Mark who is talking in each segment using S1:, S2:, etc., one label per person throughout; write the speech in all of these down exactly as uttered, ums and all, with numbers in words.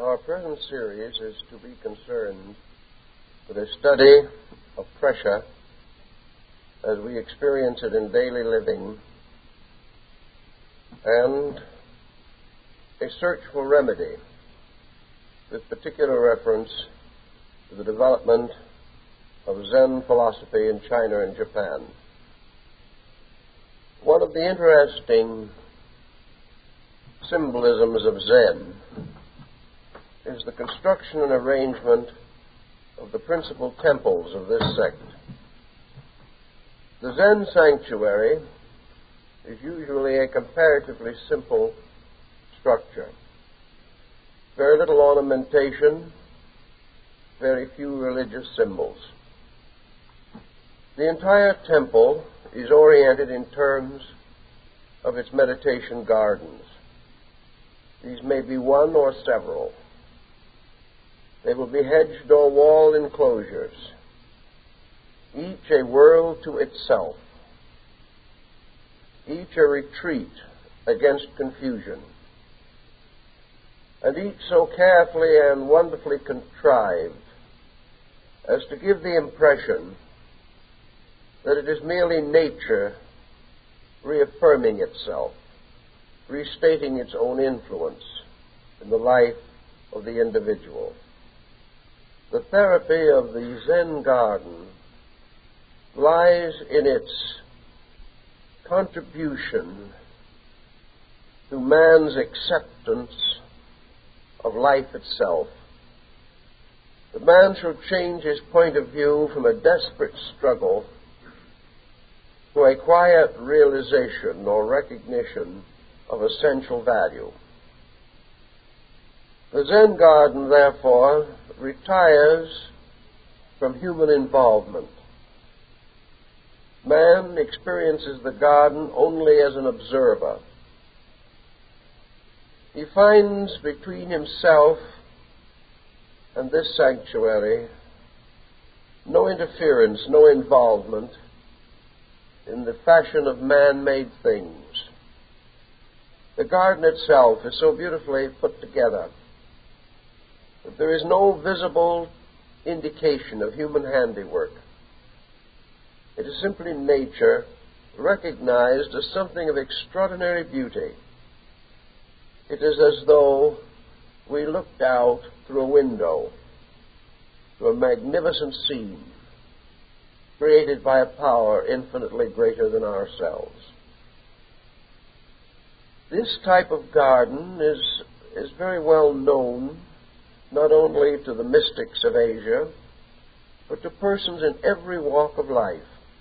S1: Our present series is to be concerned with a study of pressure as we experience it in daily living and a search for remedy, with particular reference to the development of Zen philosophy in China and Japan. One of the interesting symbolisms of Zen is the construction and arrangement of the principal temples of this sect. The Zen sanctuary is usually a comparatively simple structure. Very little ornamentation, very few religious symbols. The entire temple is oriented in terms of its meditation gardens. These may be one or several. They will be hedged or walled enclosures, each a world to itself, each a retreat against confusion, and each so carefully and wonderfully contrived as to give the impression that it is merely nature reaffirming itself, restating its own influence in the life of the individual. The therapy of the Zen garden lies in its contribution to man's acceptance of life itself. The man shall change his point of view from a desperate struggle to a quiet realization or recognition of essential value. The Zen garden, therefore, retires from human involvement. Man experiences the garden only as an observer. He finds between himself and this sanctuary no interference, no involvement in the fashion of man-made things. The garden itself is so beautifully put together that there is no visible indication of human handiwork. It is simply nature recognized as something of extraordinary beauty. It is as though we looked out through a window to a magnificent scene created by a power infinitely greater than ourselves. This type of garden is, is very well known not only to the mystics of Asia, but to persons in every walk of life.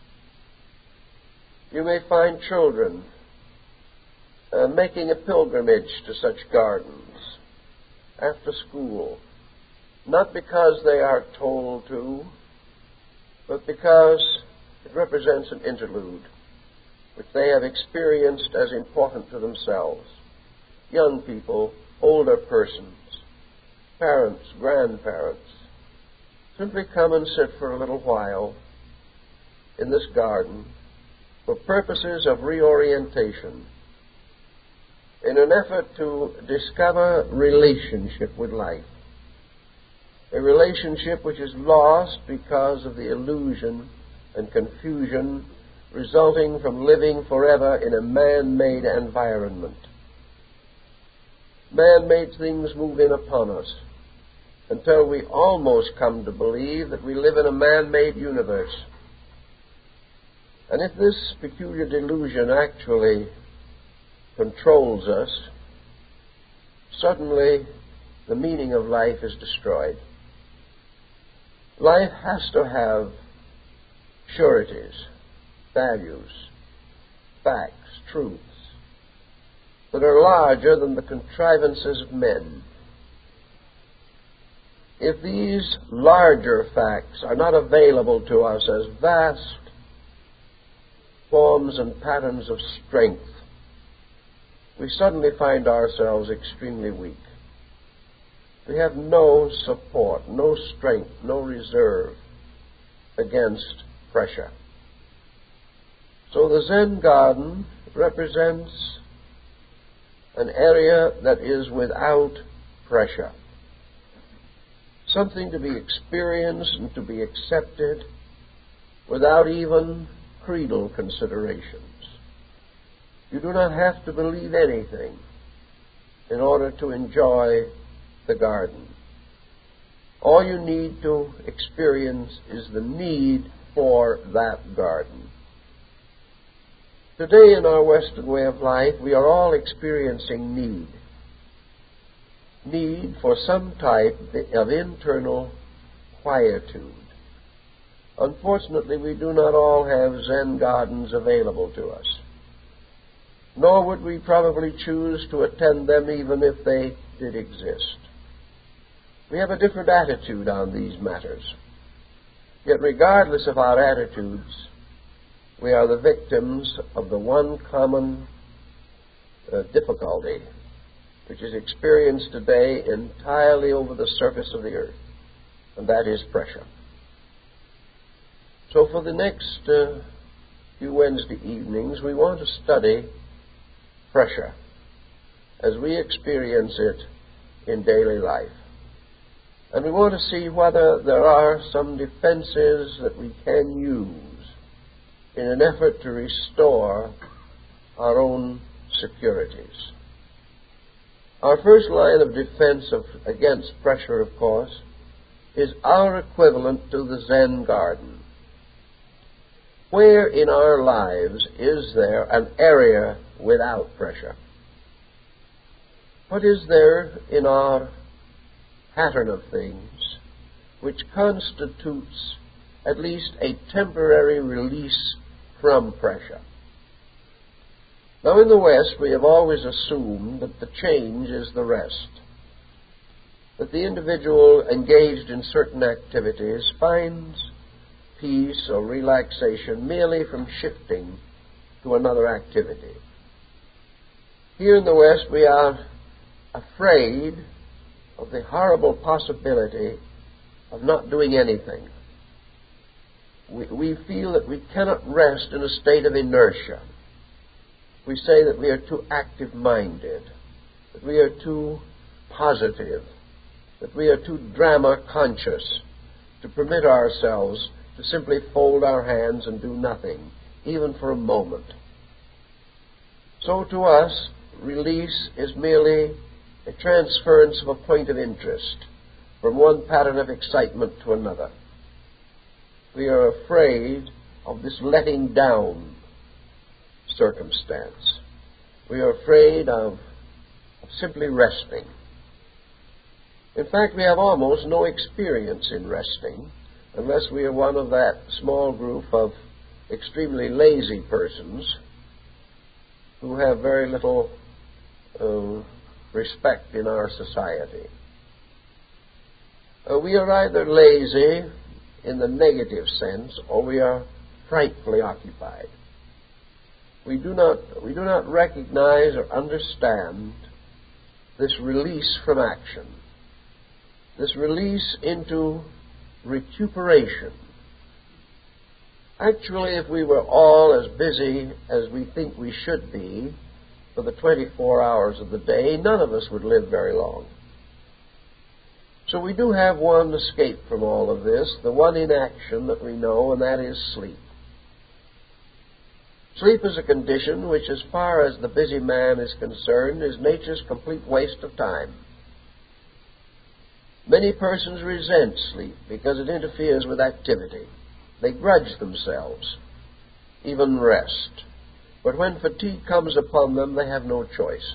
S1: You may find children uh, making a pilgrimage to such gardens after school, not because they are told to, but because it represents an interlude which they have experienced as important to themselves. Young people, older persons, parents, grandparents, simply come and sit for a little while in this garden for purposes of reorientation in an effort to discover relationship with life, a relationship which is lost because of the illusion and confusion resulting from living forever in a man-made environment. Man-made things move in upon us until we almost come to believe that we live in a man-made universe. And if this peculiar delusion actually controls us, suddenly the meaning of life is destroyed. Life has to have sureties, values, facts, truths that are larger than the contrivances of men. If these larger facts are not available to us as vast forms and patterns of strength, we suddenly find ourselves extremely weak. We have no support, no strength, no reserve against pressure. So the Zen garden represents an area that is without pressure. something to be experienced and to be accepted without even creedal considerations. You do not have to believe anything in order to enjoy the garden. All you need to experience is the need for that garden. Today in our Western way of life, we are all experiencing need. Need for some type of internal quietude. Unfortunately, we do not all have Zen gardens available to us. Nor would we probably choose to attend them even if they did exist. We have a different attitude on these matters. Yet regardless of our attitudes, we are the victims of the one common uh, difficulty which is experienced today entirely over the surface of the earth, and that is pressure. So for the next uh, few Wednesday evenings, we want to study pressure as we experience it in daily life. And we want to see whether there are some defenses that we can use in an effort to restore our own securities. Our first line of defense of, against pressure, of course, is our equivalent to the Zen garden. Where in our lives is there an area without pressure? What is there in our pattern of things which constitutes at least a temporary release from pressure? Now, in the West, we have always assumed that the change is the rest, that the individual engaged in certain activities finds peace or relaxation merely from shifting to another activity. Here in the West, we are afraid of the horrible possibility of not doing anything. We, we feel that we cannot rest in a state of inertia. We say that we are too active-minded, that we are too positive, that we are too drama-conscious to permit ourselves to simply fold our hands and do nothing, even for a moment. So to us, release is merely a transference of a point of interest from one pattern of excitement to another. We are afraid of this letting down circumstance. We are afraid of, of simply resting. In fact, we have almost no experience in resting unless we are one of that small group of extremely lazy persons who have very little uh, respect in our society. Uh, we are either lazy in the negative sense, or we are frightfully occupied. We do not, we do not recognize or understand this release from action, this release into recuperation. Actually, if we were all as busy as we think we should be for the twenty-four hours of the day, none of us would live very long. So we do have one escape from all of this, the one inaction that we know, and that is sleep. Sleep is a condition which, as far as the busy man is concerned, is nature's complete waste of time. Many persons resent sleep because it interferes with activity. They grudge themselves even rest. But when fatigue comes upon them, they have no choice.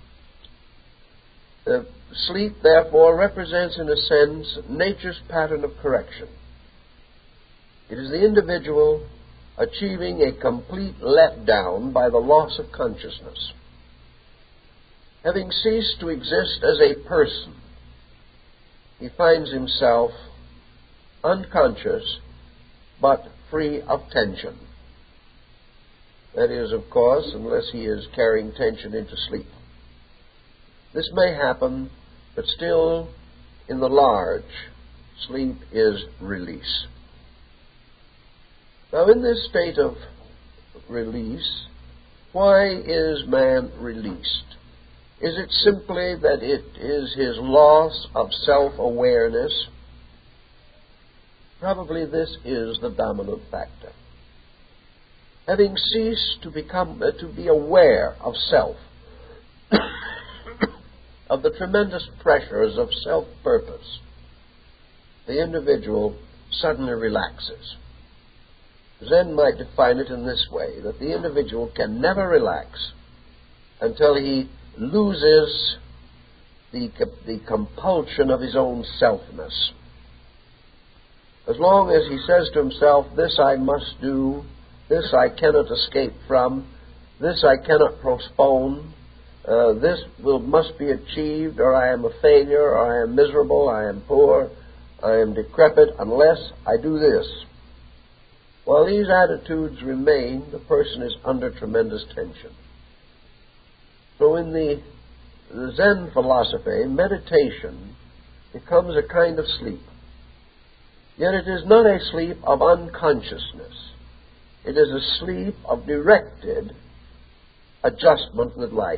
S1: The sleep, therefore, represents, in a sense, nature's pattern of correction. It is the individual achieving a complete letdown by the loss of consciousness. Having ceased to exist as a person, he finds himself unconscious but free of tension. That is, of course, unless he is carrying tension into sleep. This may happen, but still, in the large, sleep is release. Now, in this state of release, why is man released? Is it simply that it is his loss of self-awareness Probably this is the dominant factor. Having ceased to become uh, to be aware of self, of the tremendous pressures of self-purpose, the individual suddenly relaxes. Zen might define it in this way, that the individual can never relax until he loses the, the compulsion of his own selfness. As long as he says to himself, this I must do, this I cannot escape from, this I cannot postpone, uh, this will must be achieved, or I am a failure, or I am miserable, I am poor, I am decrepit, unless I do this. While these attitudes remain, the person is under tremendous tension. So in the, the Zen philosophy, meditation becomes a kind of sleep. Yet it is not a sleep of unconsciousness. It is a sleep of directed adjustment with life.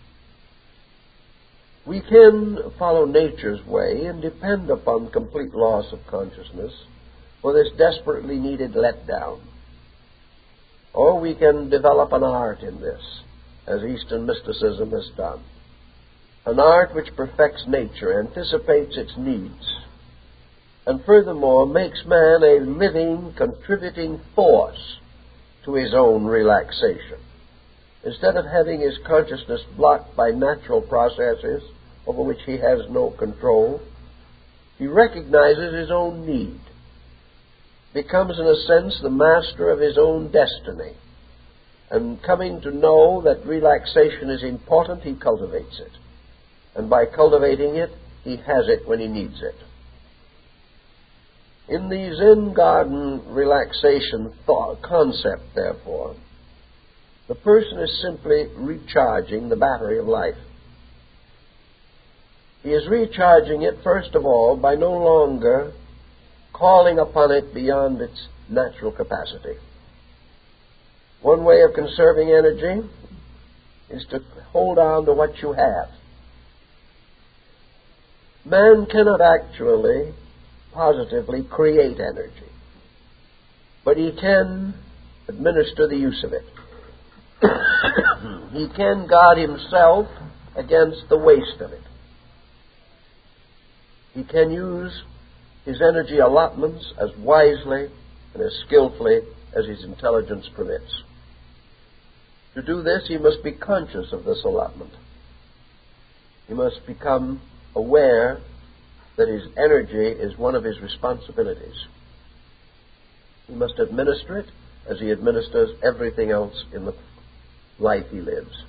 S1: We can follow nature's way and depend upon complete loss of consciousness for this desperately needed letdown. Or we can develop an art in this, as Eastern mysticism has done. An art which perfects nature, anticipates its needs, and furthermore makes man a living, contributing force to his own relaxation. Instead of having his consciousness blocked by natural processes over which he has no control, he recognizes his own need, becomes in a sense the master of his own destiny, and coming to know that relaxation is important, he cultivates it. And by cultivating it, he has it when he needs it. In the Zen garden relaxation thought, concept, therefore, the person is simply recharging the battery of life. He is recharging it, first of all, by no longer calling upon it beyond its natural capacity. One way of conserving energy is to hold on to what you have. Man cannot actually, positively create energy, but he can administer the use of it. He can guard himself against the waste of it. He can use his energy allotments as wisely and as skillfully as his intelligence permits. To do this, he must be conscious of this allotment. He must become aware that his energy is one of his responsibilities. He must administer it as he administers everything else in the life he lives.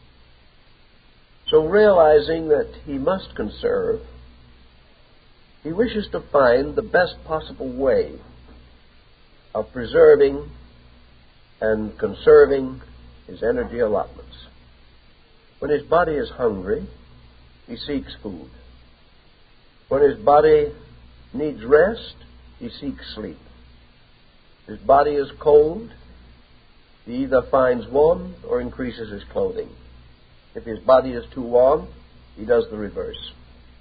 S1: So realizing that he must conserve, he wishes to find the best possible way of preserving and conserving his energy allotments. When his body is hungry, he seeks food. When his body needs rest, he seeks sleep. His body is cold, he either finds warmth or increases his clothing. If his body is too warm, he does the reverse.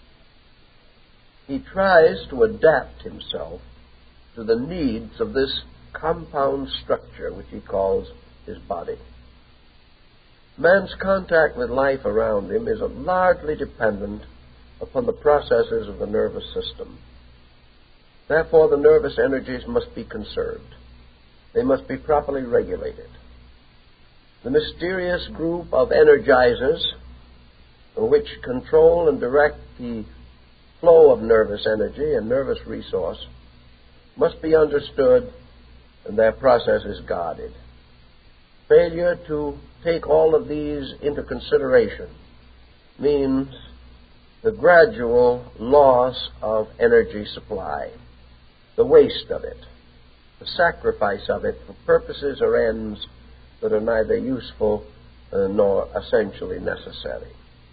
S1: He tries to adapt himself to the needs of this compound structure which he calls his body. Man's contact with life around him is largely dependent upon the processes of the nervous system. Therefore, the nervous energies must be conserved. They must be properly regulated. The mysterious group of energizers which control and direct the flow of nervous energy and nervous resource must be understood, and their process is guarded. Failure to take all of these into consideration means the gradual loss of energy supply, the waste of it, the sacrifice of it for purposes or ends that are neither useful uh, nor essentially necessary.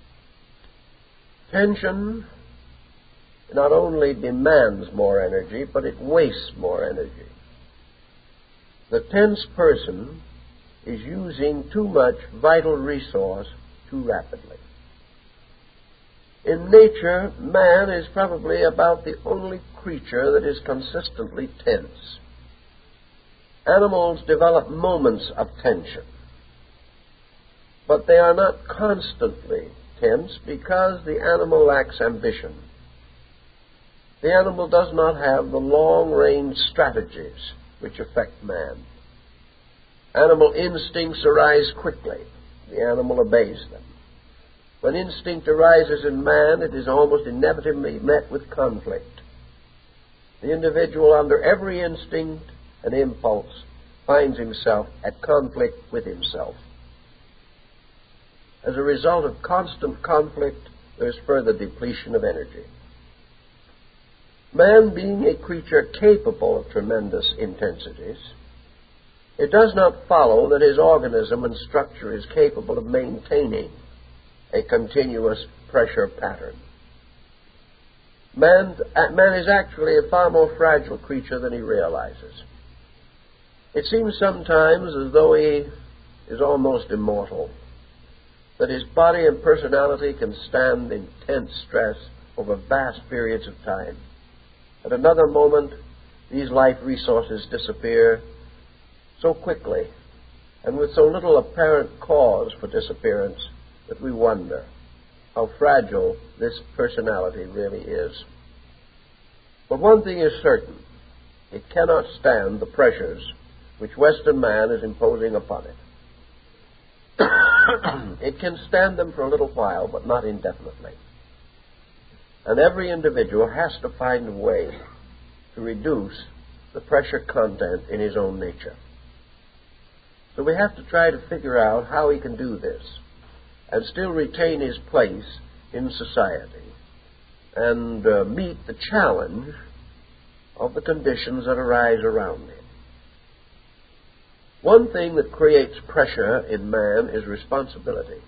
S1: Tension not only demands more energy, but it wastes more energy. The tense person is using too much vital resource too rapidly. In nature, man is probably about the only creature that is consistently tense. Animals develop moments of tension, but they are not constantly tense because the animal lacks ambition. The animal does not have the long-range strategies which affect man. Animal instincts arise quickly. The animal obeys them. When instinct arises in man, it is almost inevitably met with conflict. The individual, under every instinct and impulse, finds himself at conflict with himself. As a result of constant conflict, there is further depletion of energy. Man being a creature capable of tremendous intensities, it does not follow that his organism and structure is capable of maintaining a continuous pressure pattern. Man, man is actually a far more fragile creature than he realizes. It seems sometimes as though he is almost immortal, that his body and personality can stand intense stress over vast periods of time. At another moment, these life resources disappear so quickly and with so little apparent cause for disappearance that we wonder how fragile this personality really is. But one thing is certain: it cannot stand the pressures which Western man is imposing upon it. It can stand them for a little while, but not indefinitely. And every individual has to find a way to reduce the pressure content in his own nature. So we have to try to figure out how he can do this and still retain his place in society and uh, meet the challenge of the conditions that arise around him. One thing that creates pressure in man is responsibility.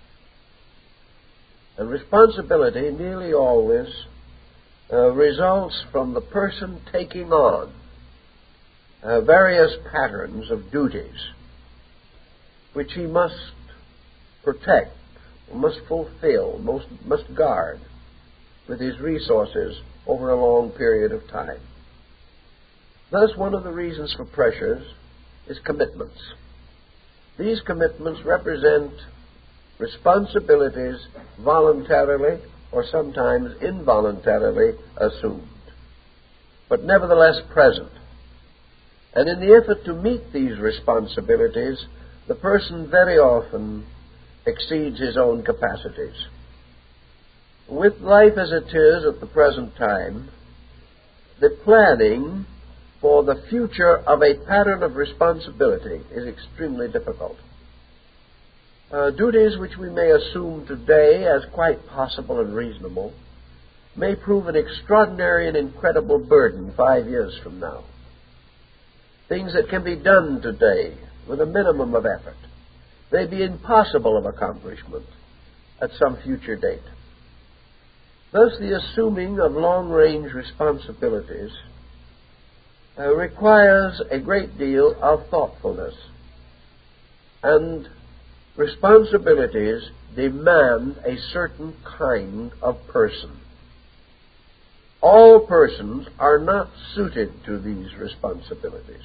S1: And responsibility nearly always uh, results from the person taking on uh, various patterns of duties which he must protect, must fulfill, must, must guard with his resources over a long period of time. Thus, one of the reasons for pressures is commitments. These commitments represent responsibilities voluntarily or sometimes involuntarily assumed, but nevertheless present. And in the effort to meet these responsibilities, the person very often exceeds his own capacities. With life as it is at the present time, the planning for the future of a pattern of responsibility is extremely difficult. Uh, duties which we may assume today as quite possible and reasonable may prove an extraordinary and incredible burden five years from now. Things that can be done today with a minimum of effort may be impossible of accomplishment at some future date. Thus, the assuming of long-range responsibilities uh, requires a great deal of thoughtfulness, and responsibilities demand a certain kind of person. All persons are not suited to these responsibilities.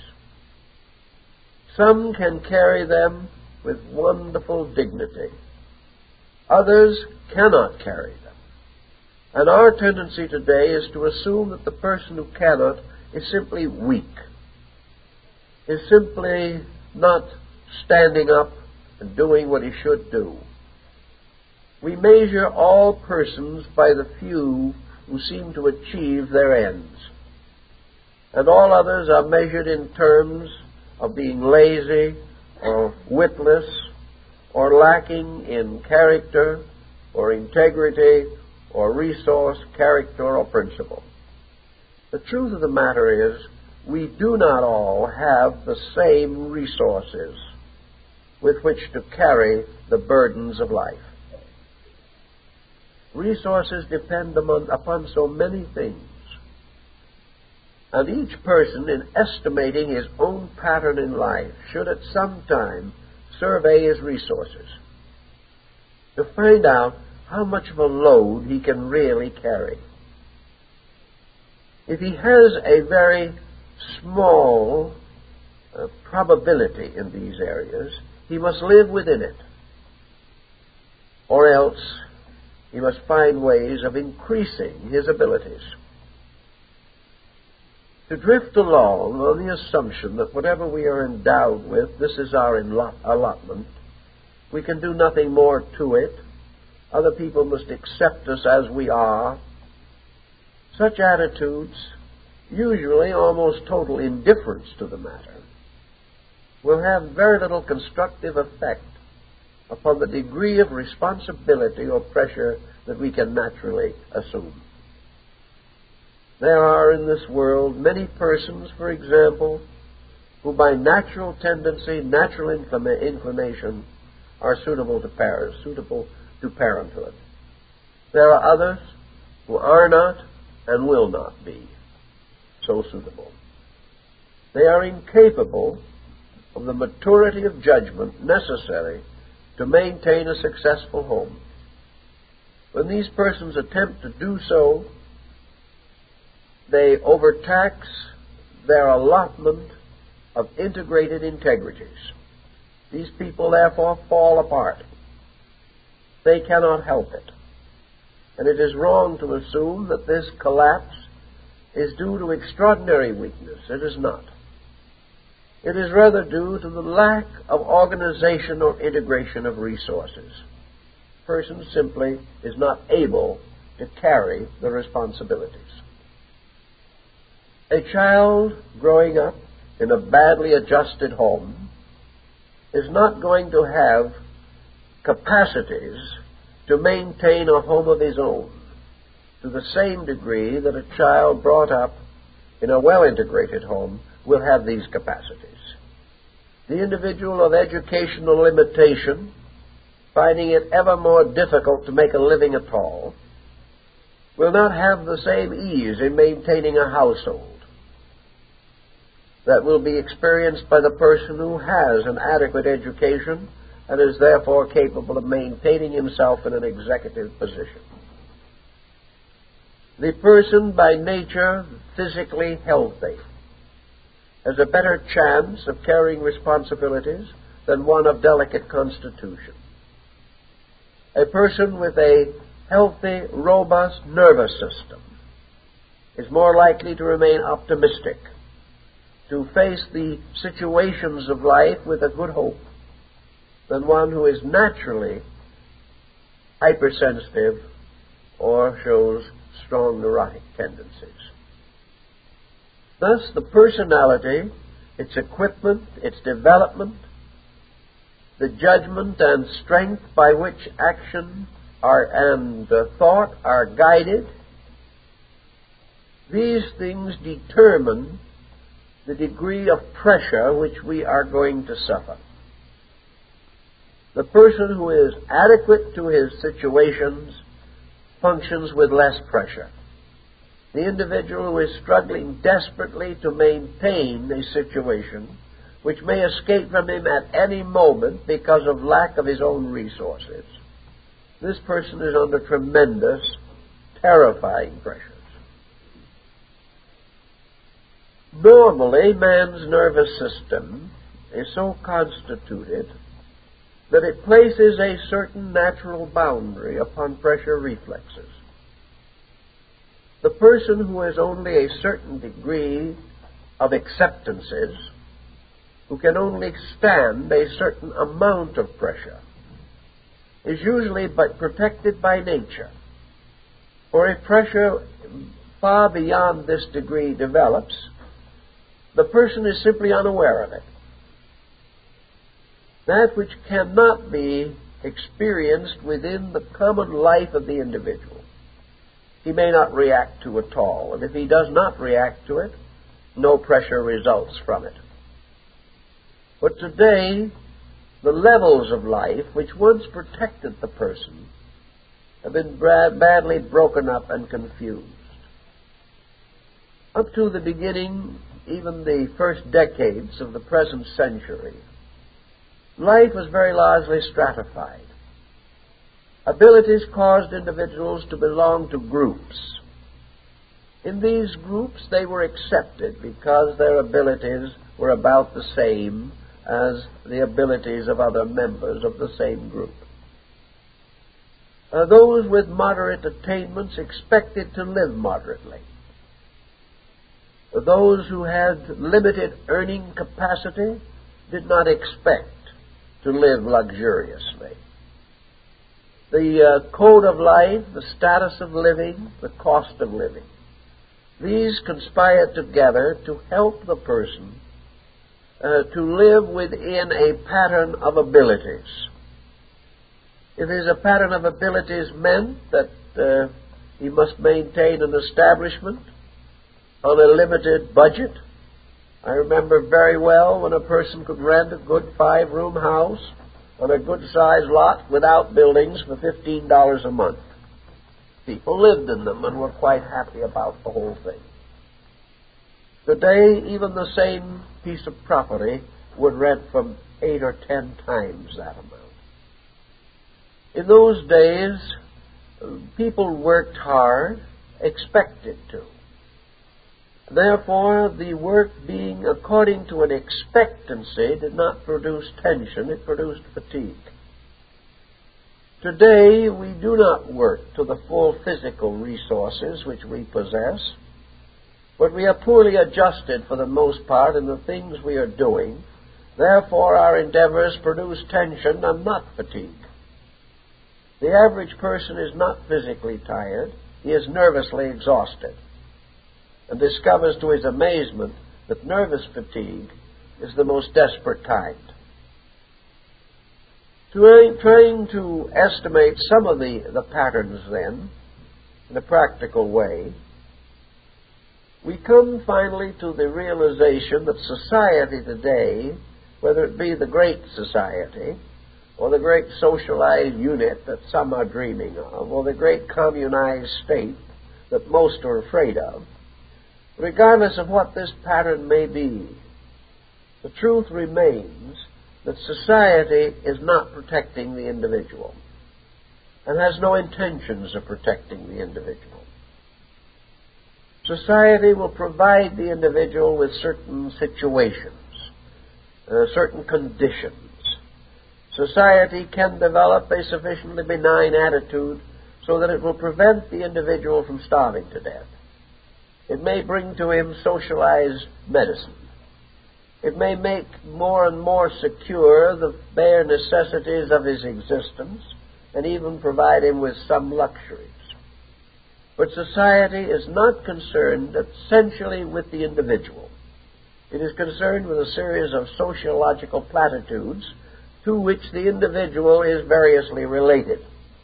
S1: Some can carry them with wonderful dignity. Others cannot carry them. And our tendency today is to assume that the person who cannot is simply weak, is simply not standing up and doing what he should do. We measure all persons by the few who seem to achieve their ends, and all others are measured in terms of being lazy or witless or lacking in character or integrity or resource, character, or principle. The truth of the matter is, we do not all have the same resources with which to carry the burdens of life. Resources depend upon, upon so many things. And each person, in estimating his own pattern in life, should at some time survey his resources to find out how much of a load he can really carry. If he has a very small uh, probability in these areas, he must live within it, or else he must find ways of increasing his abilities. To drift along on the assumption that whatever we are endowed with, this is our allotment, we can do nothing more to it, other people must accept us as we are, such attitudes, usually almost total indifference to the matter, will have very little constructive effect upon the degree of responsibility or pressure that we can naturally assume. There are in this world many persons, for example, who by natural tendency, natural inclination, are suitable to parents, suitable to parenthood. There are others who are not and will not be so suitable. They are incapable of the maturity of judgment necessary to maintain a successful home. When these persons attempt to do so, they overtax their allotment of integrated integrities. These people therefore fall apart. They cannot help it. And it is wrong to assume that this collapse is due to extraordinary weakness. It is not. It is rather due to the lack of organization or integration of resources. The person simply is not able to carry the responsibilities. A child growing up in a badly adjusted home is not going to have capacities to maintain a home of his own to the same degree that a child brought up in a well-integrated home will have these capacities. The individual of educational limitation, finding it ever more difficult to make a living at all, will not have the same ease in maintaining a household that will be experienced by the person who has an adequate education and is therefore capable of maintaining himself in an executive position. The person by nature physically healthy has a better chance of carrying responsibilities than one of delicate constitution. A person with a healthy, robust nervous system is more likely to remain optimistic, to face the situations of life with a good hope, than one who is naturally hypersensitive or shows strong neurotic tendencies. Thus, the personality, its equipment, its development, the judgment and strength by which action are, and uh, thought are guided, these things determine the degree of pressure which we are going to suffer. The person who is adequate to his situations functions with less pressure. The individual who is struggling desperately to maintain a situation which may escape from him at any moment because of lack of his own resources, this person is under tremendous, terrifying pressures. Normally, man's nervous system is so constituted that it places a certain natural boundary upon pressure reflexes. The person who has only a certain degree of acceptances, who can only stand a certain amount of pressure, is usually but protected by nature. For if pressure far beyond this degree develops, the person is simply unaware of it. That which cannot be experienced within the common life of the individual, he may not react to at all. And if he does not react to it, no pressure results from it. But today, the levels of life which once protected the person have been badly broken up and confused. Up to the beginning, even the first decades of the present century, life was very largely stratified. Abilities caused individuals to belong to groups. In these groups, they were accepted because their abilities were about the same as the abilities of other members of the same group. Uh, those with moderate attainments expected to live moderately. Those who had limited earning capacity did not expect to live luxuriously. The uh, code of life, the status of living, the cost of living, these conspire together to help the person uh, to live within a pattern of abilities. It is a pattern of abilities meant that uh, he must maintain an establishment on a limited budget. I remember very well when a person could rent a good five-room house on a good-sized lot without buildings for fifteen dollars a month. People lived in them and were quite happy about the whole thing. Today, even the same piece of property would rent from eight or ten times that amount. In those days, people worked hard, expected to. Therefore, the work being according to an expectancy did not produce tension, it produced fatigue. Today, we do not work to the full physical resources which we possess, but we are poorly adjusted for the most part in the things we are doing. Therefore, our endeavors produce tension and not fatigue. The average person is not physically tired, he is nervously exhausted, and discovers to his amazement that nervous fatigue is the most desperate kind. Trying to estimate some of the, the patterns, then, in a practical way, we come finally to the realization that society today, whether it be the great society, or the great socialized unit that some are dreaming of, or the great communized state that most are afraid of, regardless of what this pattern may be, the truth remains that society is not protecting the individual and has no intentions of protecting the individual. Society will provide the individual with certain situations, uh, certain conditions. Society can develop a sufficiently benign attitude so that it will prevent the individual from starving to death. It may bring to him socialized medicine. It may make more and more secure the bare necessities of his existence and even provide him with some luxuries. But society is not concerned essentially with the individual. It is concerned with a series of sociological platitudes to which the individual is variously related.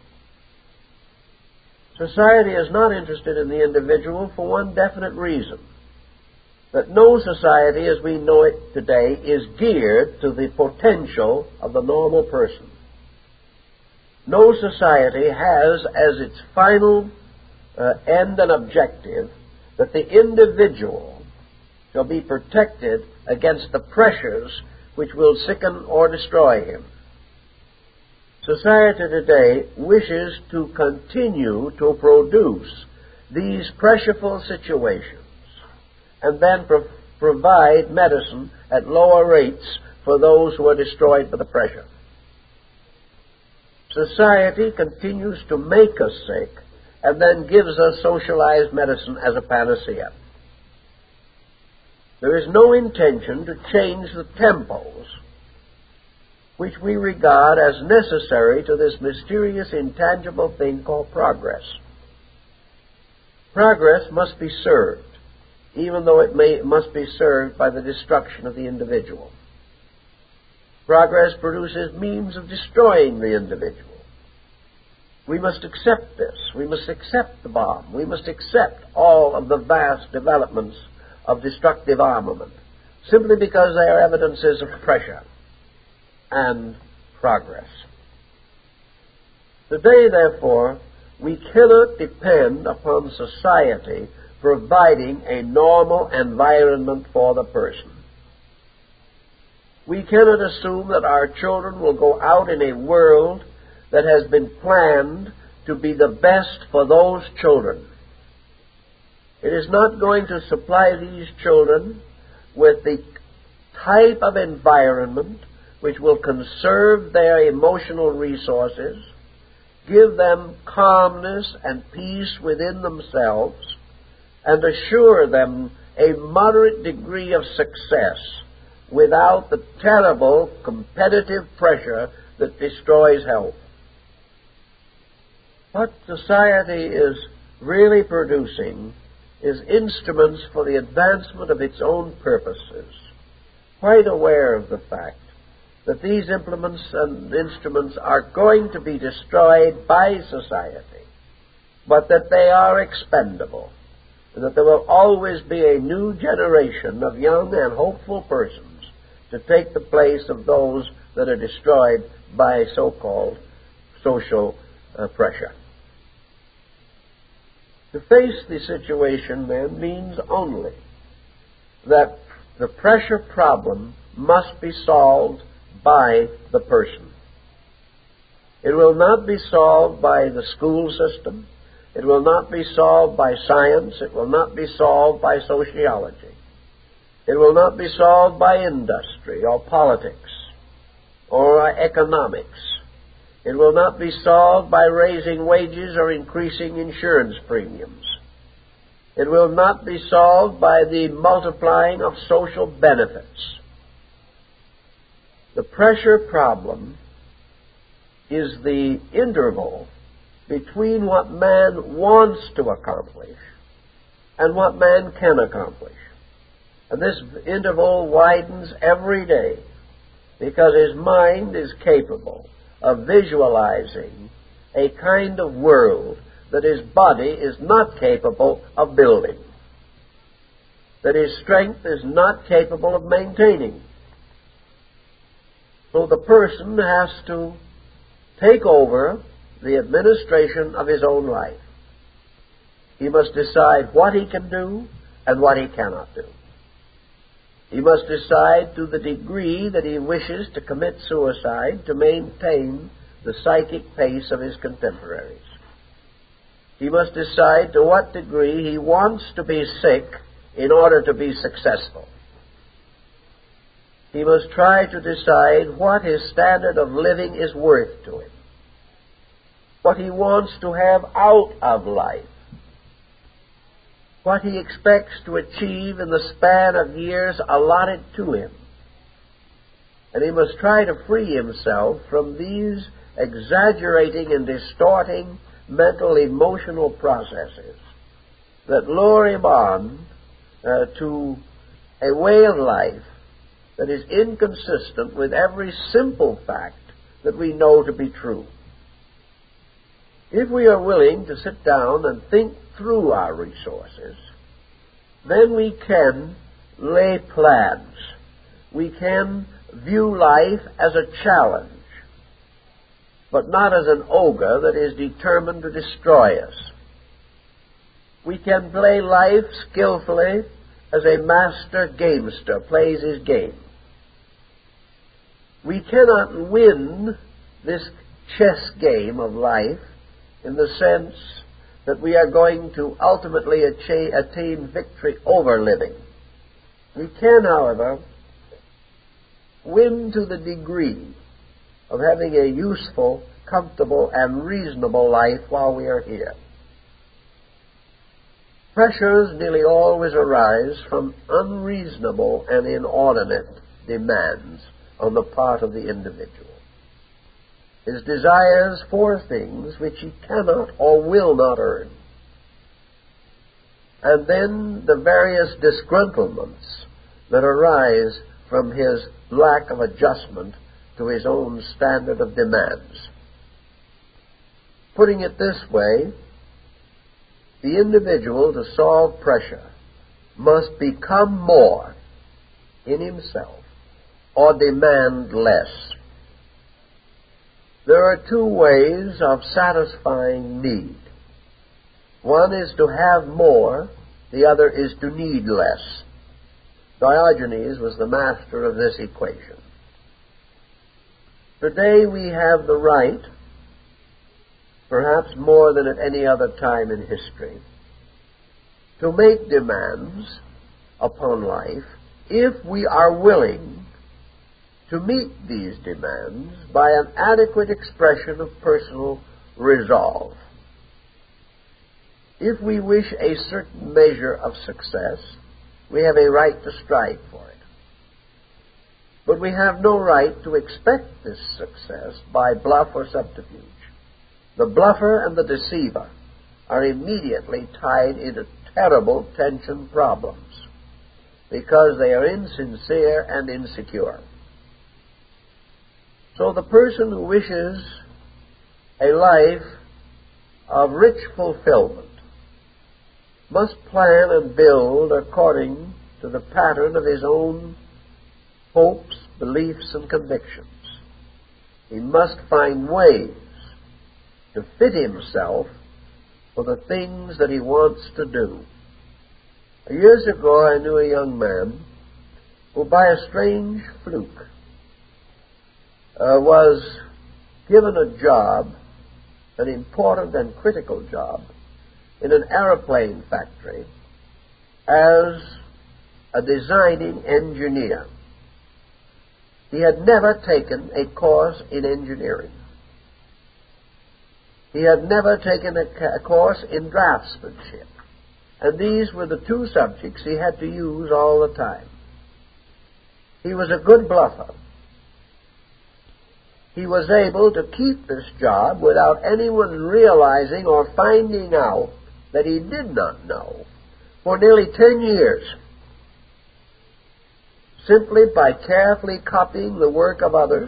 S1: Society is not interested in the individual for one definite reason, that no society as we know it today is geared to the potential of the normal person. No society has as its final uh, end and objective that the individual shall be protected against the pressures which will sicken or destroy him. Society today wishes to continue to produce these pressureful situations and then pro- provide medicine at lower rates for those who are destroyed by the pressure. Society continues to make us sick and then gives us socialized medicine as a panacea. There is no intention to change the tempos which we regard as necessary to this mysterious, intangible thing called progress. Progress must be served, even though it may, must be served by the destruction of the individual. Progress produces means of destroying the individual. We must accept this. We must accept the bomb. We must accept all of the vast developments of destructive armament, simply because they are evidences of pressure and progress. Today, therefore, we cannot depend upon society providing a normal environment for the person. We cannot assume that our children will go out in a world that has been planned to be the best for those children. It is not going to supply these children with the type of environment which will conserve their emotional resources, give them calmness and peace within themselves, and assure them a moderate degree of success without the terrible competitive pressure that destroys health. What society is really producing is instruments for the advancement of its own purposes, quite aware of the fact that these implements and instruments are going to be destroyed by society, but that they are expendable, and that there will always be a new generation of young and hopeful persons to take the place of those that are destroyed by so-called social uh, pressure. To face the situation, then, means only that the pressure problem must be solved by the person. It will not be solved by the school system. It will not be solved by science. It will not be solved by sociology. It will not be solved by industry or politics or economics. It will not be solved by raising wages or increasing insurance premiums. It will not be solved by the multiplying of social benefits. The pressure problem is the interval between what man wants to accomplish and what man can accomplish. And this interval widens every day because his mind is capable of visualizing a kind of world that his body is not capable of building, that his strength is not capable of maintaining. So the person has to take over the administration of his own life. He must decide what he can do and what he cannot do. He must decide to the degree that he wishes to commit suicide to maintain the psychic pace of his contemporaries. He must decide to what degree he wants to be sick in order to be successful. He must try to decide what his standard of living is worth to him, what he wants to have out of life, what he expects to achieve in the span of years allotted to him. And he must try to free himself from these exaggerating and distorting mental, emotional processes that lure him on uh, to a way of life that is inconsistent with every simple fact that we know to be true. If we are willing to sit down and think through our resources, then we can lay plans. We can view life as a challenge, but not as an ogre that is determined to destroy us. We can play life skillfully as a master gamester plays his game. We cannot win this chess game of life in the sense that we are going to ultimately attain victory over living. We can, however, win to the degree of having a useful, comfortable, and reasonable life while we are here. Pressures nearly always arise from unreasonable and inordinate demands on the part of the individual. His desires for things which he cannot or will not earn. And then the various disgruntlements that arise from his lack of adjustment to his own standard of demands. Putting it this way, the individual, to solve pressure, must become more in himself or demand less. There are two ways of satisfying need. One is to have more, the other is to need less. Diogenes was the master of this equation. Today we have the right, perhaps more than at any other time in history, to make demands upon life if we are willing to meet these demands by an adequate expression of personal resolve. If we wish a certain measure of success, we have a right to strive for it. But we have no right to expect this success by bluff or subterfuge. The bluffer and the deceiver are immediately tied into terrible tension problems because they are insincere and insecure. So the person who wishes a life of rich fulfillment must plan and build according to the pattern of his own hopes, beliefs, and convictions. He must find ways to fit himself for the things that he wants to do. Years ago, I knew a young man who, by a strange fluke, uh, was given a job, an important and critical job, in an airplane factory as a designing engineer. He had never taken a course in engineering. He had never taken a, a course in draftsmanship. And these were the two subjects he had to use all the time. He was a good bluffer. He was able to keep this job without anyone realizing or finding out that he did not know for nearly ten years, simply by carefully copying the work of others,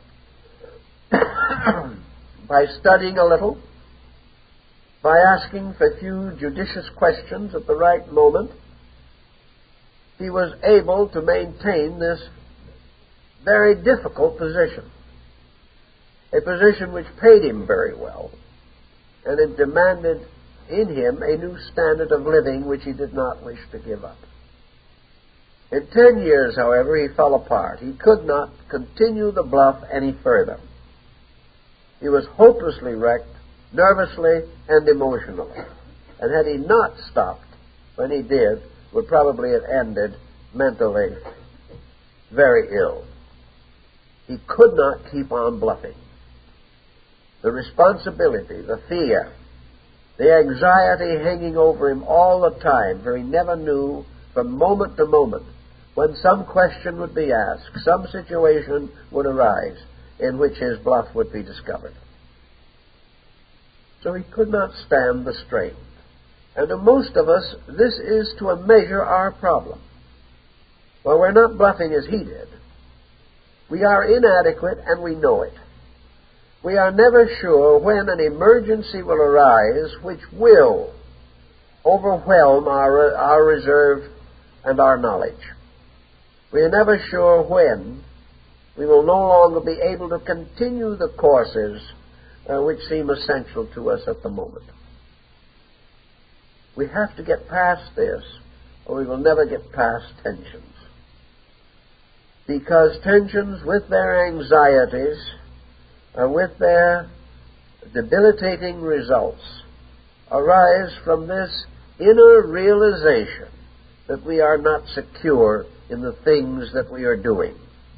S1: by studying a little, by asking for a few judicious questions at the right moment. He was able to maintain this very difficult position, a position which paid him very well, and it demanded in him a new standard of living which he did not wish to give up. In ten years, however, he fell apart. He could not continue the bluff any further. He was hopelessly wrecked, nervously and emotionally. And had he not stopped when he did, would probably have ended mentally very ill. He could not keep on bluffing. The responsibility, the fear, the anxiety hanging over him all the time, for he never knew from moment to moment when some question would be asked, some situation would arise in which his bluff would be discovered. So he could not stand the strain. And to most of us, this is to a measure our problem. Well, we're not bluffing as he did. We are inadequate and we know it. We are never sure when an emergency will arise which will overwhelm our, our reserve and our knowledge. We are never sure when we will no longer be able to continue the courses uh, which seem essential to us at the moment. We have to get past this, or we will never get past tensions. Because tensions, with their anxieties, uh, with their debilitating results, arise from this inner realization that we are not secure in the things that we are doing.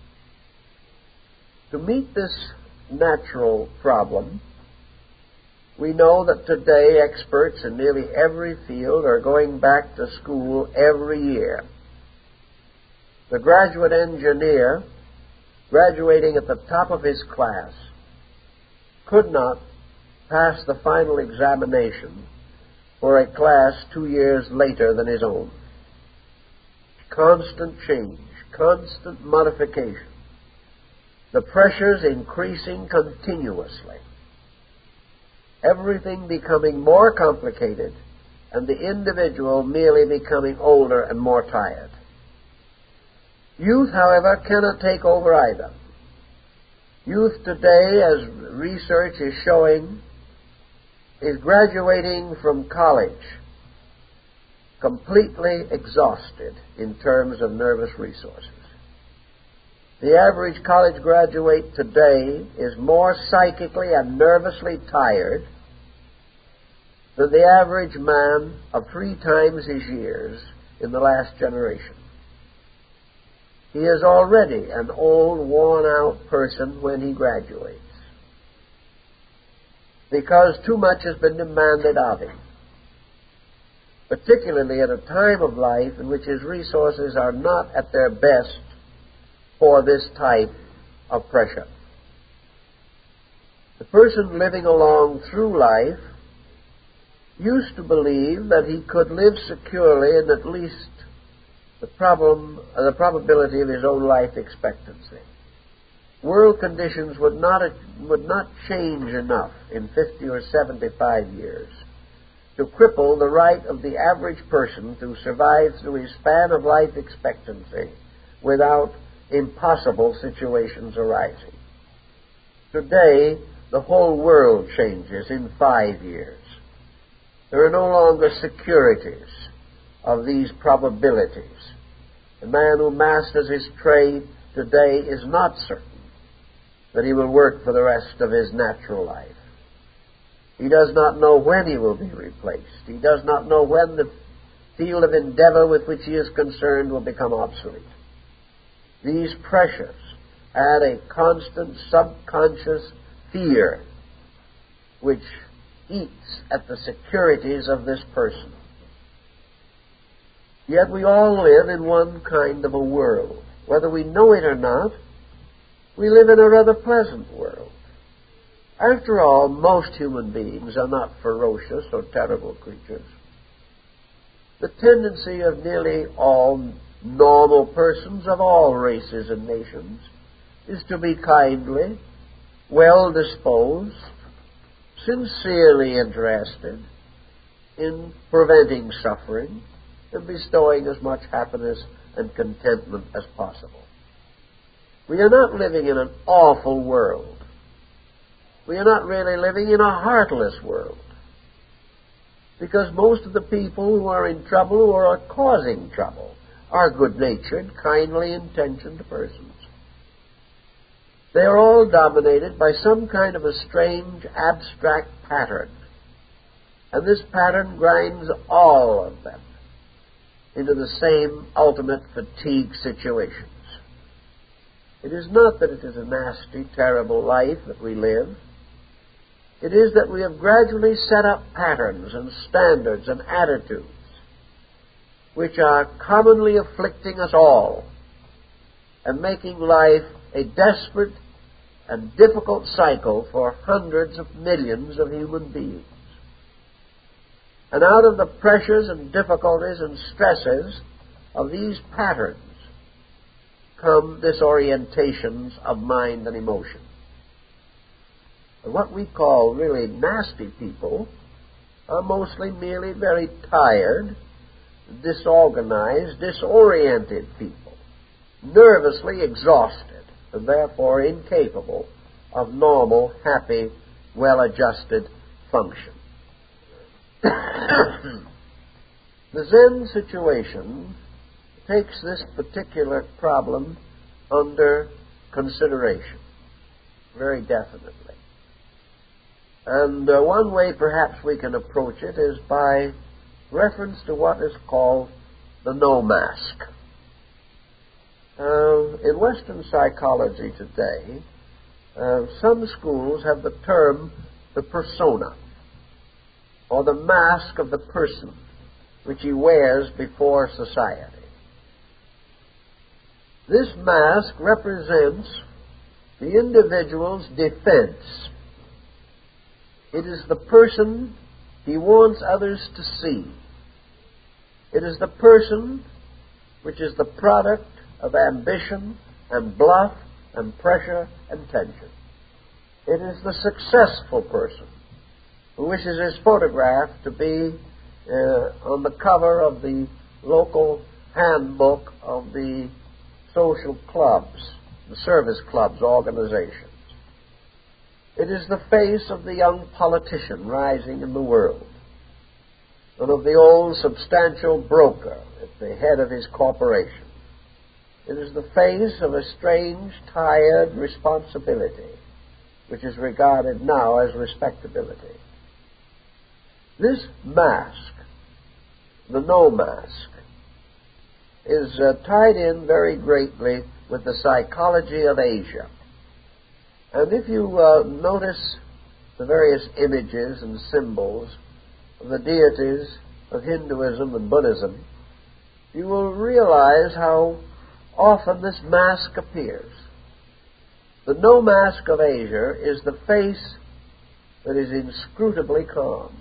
S1: To meet this natural problem, we know that today experts in nearly every field are going back to school every year. The graduate engineer, graduating at the top of his class, could not pass the final examination for a class two years later than his own. Constant change, constant modification. The pressures increasing continuously. Everything becoming more complicated, and the individual merely becoming older and more tired. Youth, however, cannot take over either. Youth today, as research is showing, is graduating from college completely exhausted in terms of nervous resources. The average college graduate today is more psychically and nervously tired than the average man of three times his years in the last generation. He is already an old, worn-out person when he graduates, because too much has been demanded of him, particularly at a time of life in which his resources are not at their best for this type of pressure. The person living along through life used to believe that he could live securely in at least the problem, uh, the probability of his own life expectancy. World conditions would not would not change enough in fifty or seventy-five years to cripple the right of the average person to survive through his span of life expectancy without impossible situations arising. Today, the whole world changes in five years. There are no longer securities of these probabilities. The man who masters his trade today is not certain that he will work for the rest of his natural life. He does not know when he will be replaced. He does not know when the field of endeavor with which he is concerned will become obsolete. These pressures add a constant subconscious fear which eats at the securities of this person. Yet we all live in one kind of a world. Whether we know it or not, we live in a rather pleasant world. After all, most human beings are not ferocious or terrible creatures. The tendency of nearly all normal persons of all races and nations is to be kindly, well-disposed, sincerely interested in preventing suffering and bestowing as much happiness and contentment as possible. We are not living in an awful world. We are not really living in a heartless world, because most of the people who are in trouble or are causing trouble are good-natured, kindly intentioned persons. They are all dominated by some kind of a strange, abstract pattern, and this pattern grinds all of them into the same ultimate fatigue situations. It is not that it is a nasty, terrible life that we live. It is that we have gradually set up patterns and standards and attitudes which are commonly afflicting us all and making life a desperate and difficult cycle for hundreds of millions of human beings. And out of the pressures and difficulties and stresses of these patterns come disorientations of mind and emotion. And what we call really nasty people are mostly merely very tired, disorganized, disoriented people, nervously exhausted, and therefore incapable of normal, happy, well-adjusted function. The Zen situation takes this particular problem under consideration very definitely. And uh, one way perhaps we can approach it is by reference to what is called the no mask. Uh, in Western psychology today, uh, some schools have the term the persona, or the mask of the person which he wears before society. This mask represents the individual's defense. It is the person he wants others to see. It is the person which is the product of ambition and bluff and pressure and tension. It is the successful person who wishes his photograph to be uh, on the cover of the local handbook of the social clubs, the service clubs, organizations. It is the face of the young politician rising in the world, and of the old substantial broker at the head of his corporation. It is the face of a strange, tired responsibility, which is regarded now as respectability. This mask, the no mask, is uh, tied in very greatly with the psychology of Asia. And if you uh, notice the various images and symbols of the deities of Hinduism and Buddhism, you will realize how often this mask appears. The no mask of Asia is the face that is inscrutably calm,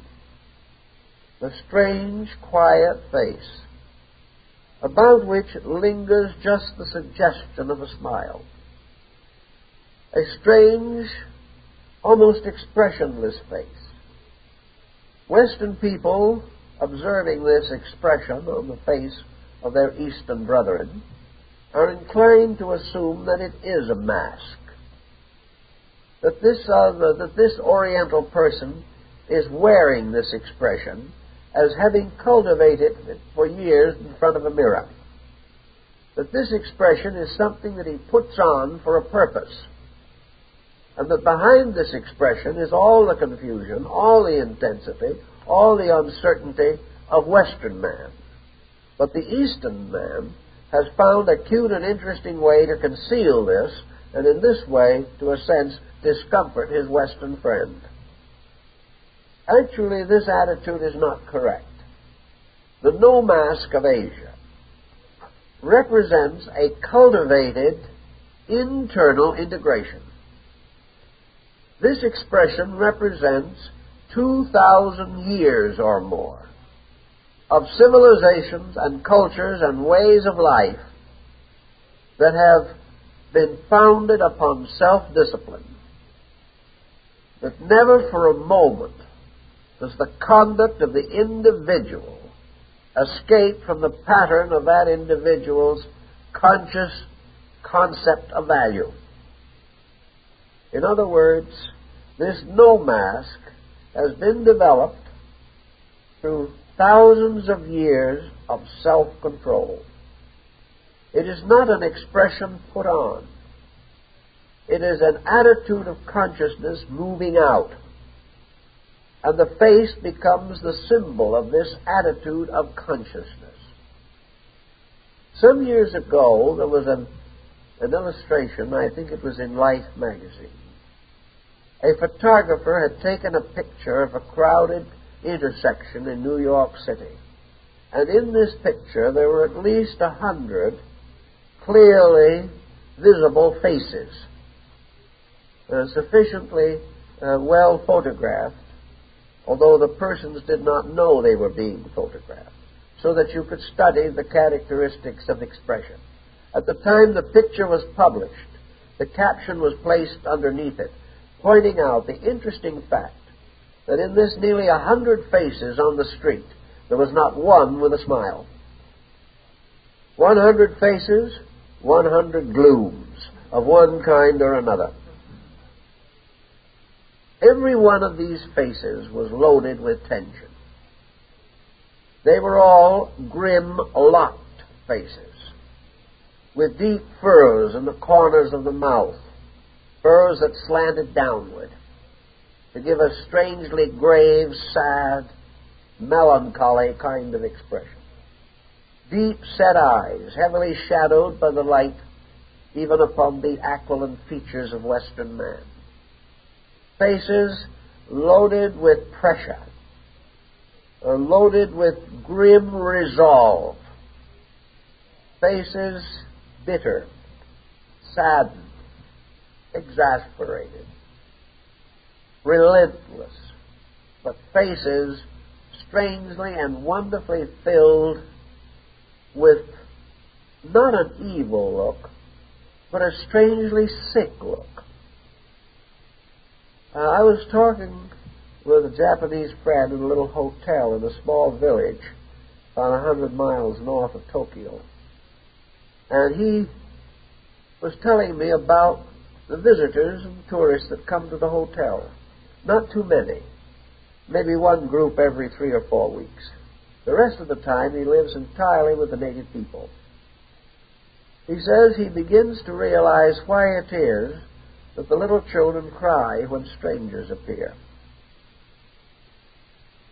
S1: the strange, quiet face about which lingers just the suggestion of a smile. A strange, almost expressionless face. Western people, observing this expression on the face of their Eastern brethren, are inclined to assume that it is a mask, that this, uh, that this Oriental person is wearing this expression as having cultivated it for years in front of a mirror, that this expression is something that he puts on for a purpose, and that behind this expression is all the confusion, all the intensity, all the uncertainty of Western man. But the Eastern man has found a cute and interesting way to conceal this, and in this way, to a sense, discomfort his Western friend. Actually, this attitude is not correct. The no mask of Asia represents a cultivated internal integration. This expression represents two thousand years or more of civilizations and cultures and ways of life that have been founded upon self-discipline, that never for a moment does the conduct of the individual escape from the pattern of that individual's conscious concept of value. In other words, this no mask has been developed through thousands of years of self-control. It is not an expression put on. It is an attitude of consciousness moving out. And the face becomes the symbol of this attitude of consciousness. Some years ago, there was an, an illustration, I think it was in Life magazine. A photographer had taken a picture of a crowded intersection in New York City. And in this picture, there were at least a hundred clearly visible faces, uh, sufficiently uh, well photographed, although the persons did not know they were being photographed, so that you could study the characteristics of expression. At the time the picture was published, the caption was placed underneath it, pointing out the interesting fact that in this nearly a hundred faces on the street, there was not one with a smile. One hundred faces, one hundred glooms of one kind or another. Every one of these faces was loaded with tension. They were all grim, locked faces, with deep furrows in the corners of the mouth, furrows that slanted downward, to give a strangely grave, sad, melancholy kind of expression. Deep-set eyes, heavily shadowed by the light even upon the aquiline features of Western man. Faces loaded with pressure, uh, loaded with grim resolve. Faces bitter, saddened, exasperated, relentless, but faces strangely and wonderfully filled with not an evil look, but a strangely sick look. Uh, I was talking with a Japanese friend in a little hotel in a small village about a hundred miles north of Tokyo. And he was telling me about the visitors and tourists that come to the hotel. Not too many. Maybe one group every three or four weeks. The rest of the time he lives entirely with the native people. He says he begins to realize why it is that the little children cry when strangers appear.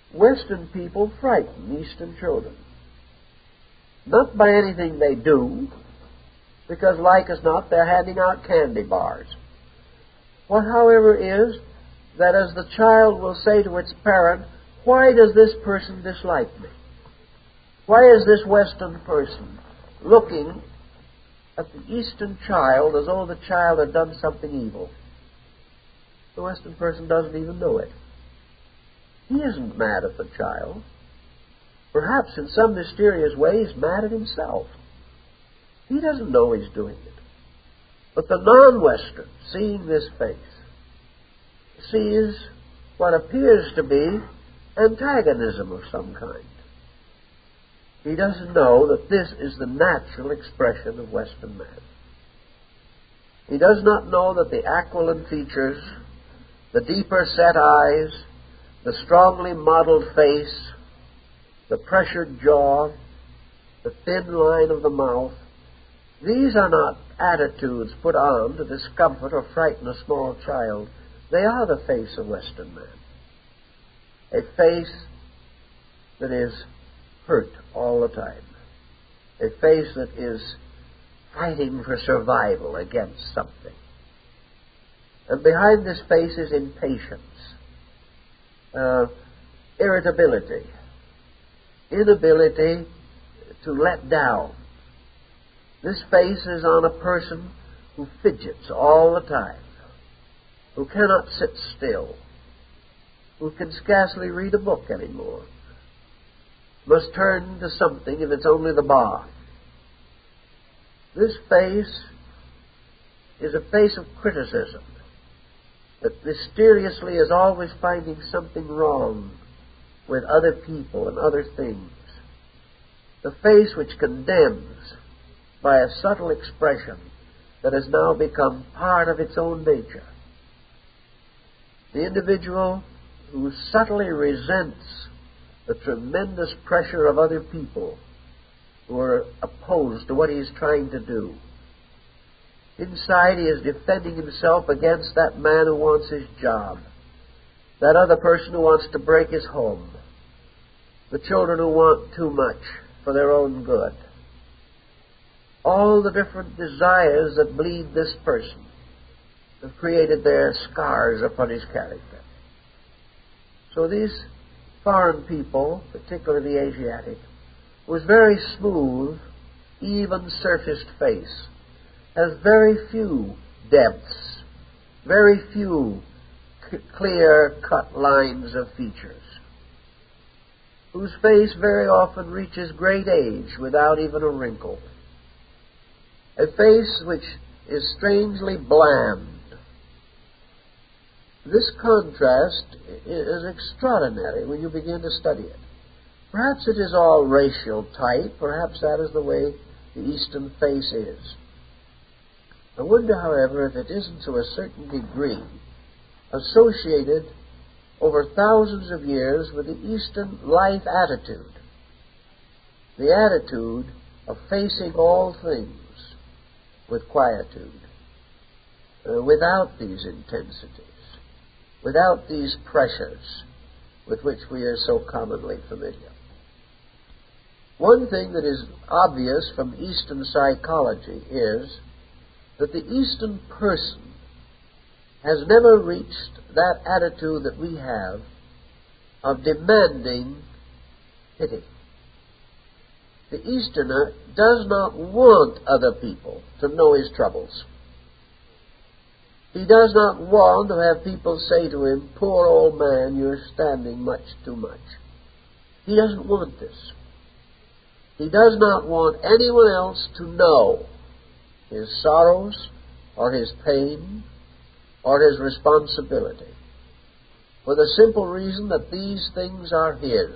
S1: Western people frighten Eastern children. Not by anything they do, because like as not, they're handing out candy bars. What, however, is that as the child will say to its parent, why does this person dislike me? Why is this Western person looking at the Eastern child as though the child had done something evil? The Western person doesn't even know it. He isn't mad at the child. Perhaps in some mysterious way he's mad at himself. He doesn't know he's doing it. But the non-Western, seeing this face, sees what appears to be antagonism of some kind. He doesn't know that this is the natural expression of Western man. He does not know that the aquiline features, the deeper set eyes, the strongly modeled face, the pressured jaw, the thin line of the mouth, these are not attitudes put on to discomfort or frighten a small child. They are the face of Western man. A face that is hurt all the time. A face that is fighting for survival against something. And behind this face is impatience, uh, irritability, inability to let down. This face is on a person who fidgets all the time, who cannot sit still, who can scarcely read a book anymore, must turn to something if it's only the bar. This face is a face of criticism that mysteriously is always finding something wrong with other people and other things. The face which condemns by a subtle expression that has now become part of its own nature. The individual who subtly resents the tremendous pressure of other people who are opposed to what he is trying to do. Inside, he is defending himself against that man who wants his job, that other person who wants to break his home, the children who want too much for their own good. All the different desires that bleed this person have created their scars upon his character. So these foreign people, particularly the Asiatic, was very smooth, even surfaced face, has very few depths, very few c- clear-cut lines of features, whose face very often reaches great age without even a wrinkle. A face which is strangely bland. This contrast is extraordinary when you begin to study it. Perhaps it is all racial type. Perhaps that is the way the Eastern face is. I wonder, however, if it isn't to a certain degree associated over thousands of years with the Eastern life attitude. The attitude of facing all things with quietude, uh, without these intensities, without these pressures with which we are so commonly familiar. One thing that is obvious from Eastern psychology is that the Eastern person has never reached that attitude that we have of demanding pity. The Easterner does not want other people to know his troubles. He does not want to have people say to him, "Poor old man, you're standing much too much." He doesn't want this. He does not want anyone else to know his sorrows or his pain or his responsibility, for the simple reason that these things are his.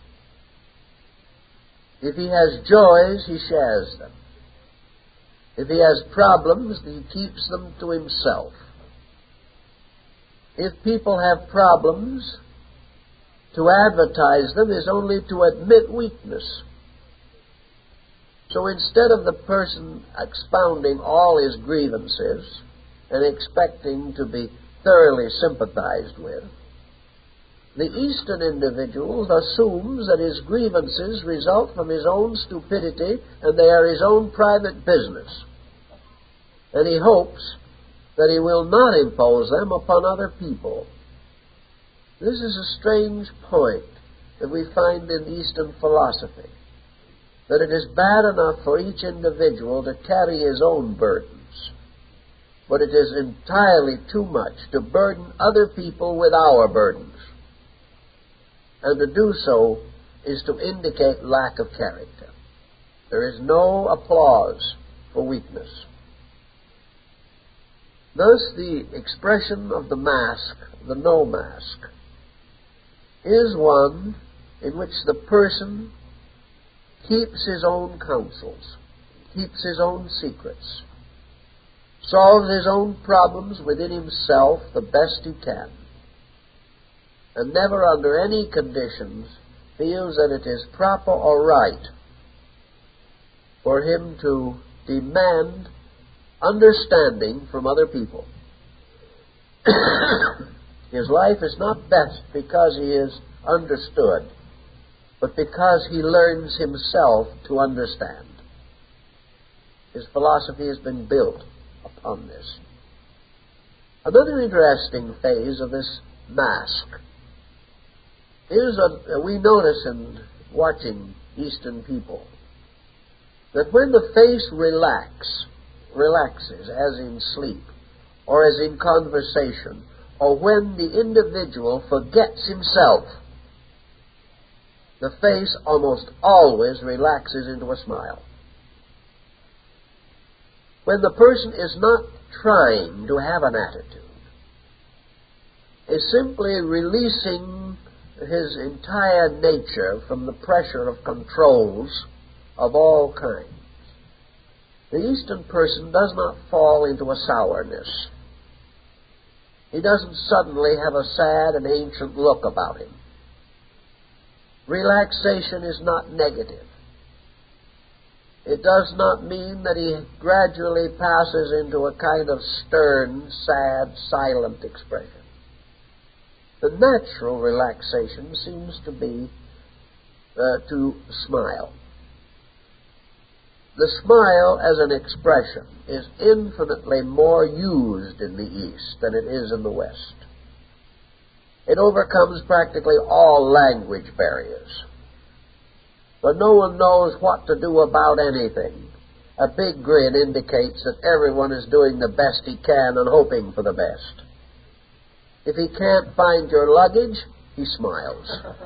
S1: If he has joys, he shares them. If he has problems, he keeps them to himself. If people have problems, to advertise them is only to admit weakness. So instead of the person expounding all his grievances and expecting to be thoroughly sympathized with, The Eastern individual assumes that his grievances result from his own stupidity and they are his own private business. And he hopes that he will not impose them upon other people. This is a strange point that we find in Eastern philosophy, that it is bad enough for each individual to carry his own burdens, but it is entirely too much to burden other people with our burdens. And to do so is to indicate lack of character. There is no applause for weakness. Thus, the expression of the mask, the no mask, is one in which the person keeps his own counsels, keeps his own secrets, solves his own problems within himself the best he can, and never under any conditions feels that it is proper or right for him to demand understanding from other people. His life is not best because he is understood, but because he learns himself to understand. His philosophy has been built upon this. Another interesting phase of this mask is that we notice in watching Eastern people that when the face relax, relaxes, as in sleep, or as in conversation, or when the individual forgets himself, the face almost always relaxes into a smile. When the person is not trying to have an attitude, is simply releasing his entire nature from the pressure of controls of all kinds, the Eastern person does not fall into a sourness. He doesn't suddenly have a sad and ancient look about him. Relaxation is not negative. It does not mean that he gradually passes into a kind of stern, sad, silent expression. The natural relaxation seems to be uh, to smile. The smile as an expression is infinitely more used in the East than it is in the West. It overcomes practically all language barriers. When no one knows what to do about anything, a big grin indicates that everyone is doing the best he can and hoping for the best. If he can't find your luggage, he smiles.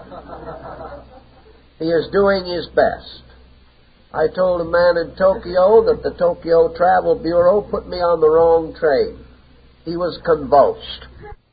S1: He is doing his best. I told a man in Tokyo that the Tokyo Travel Bureau put me on the wrong train. He was convulsed.